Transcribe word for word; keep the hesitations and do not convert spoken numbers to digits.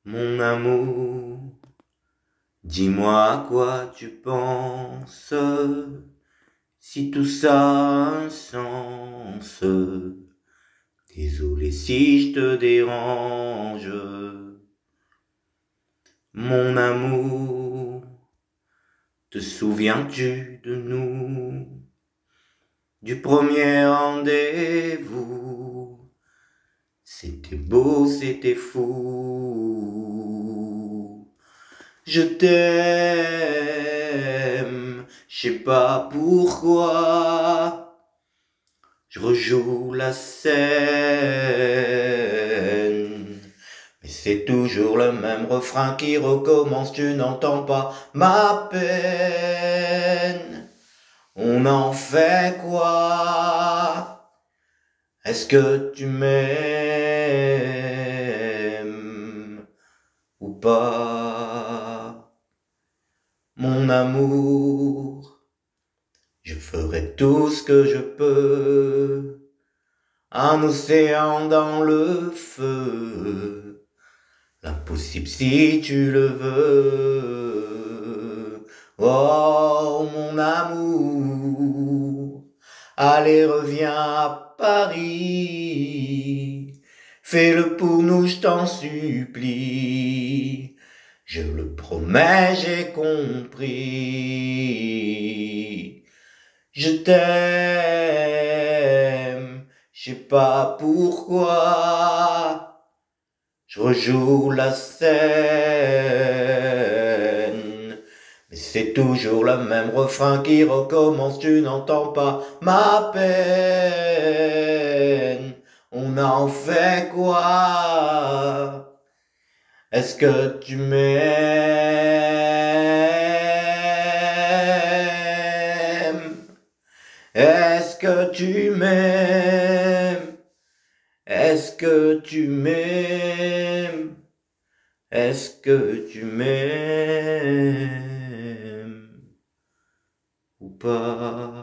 Mon amour, dis-moi à quoi tu penses, si tout ça a un sens. Désolé si je te dérange. Mon amour, te souviens-tu de nous, du premier rendez-vous? C'était beau, c'était fou. Je t'aime, je sais pas pourquoi. Je rejoue la scène, mais c'est toujours le même refrain qui recommence. Tu n'entends pas ma peine. On en fait quoi? Est-ce que tu m'aimes ou pas? Mon amour, je ferai tout ce que je peux. Un océan dans le feu, l'impossible si tu le veux. Oh mon amour, allez reviens à Paris, fais-le pour nous, je t'en supplie. Je le promets, j'ai compris. Je t'aime, je sais pas pourquoi. Je rejoue la scène, mais c'est toujours le même refrain qui recommence. Tu n'entends pas ma peine. On en fait quoi? Est-ce que tu m'aimes? Est-ce que tu m'aimes? Est-ce que tu m'aimes? Est-ce que tu m'aimes ou pas?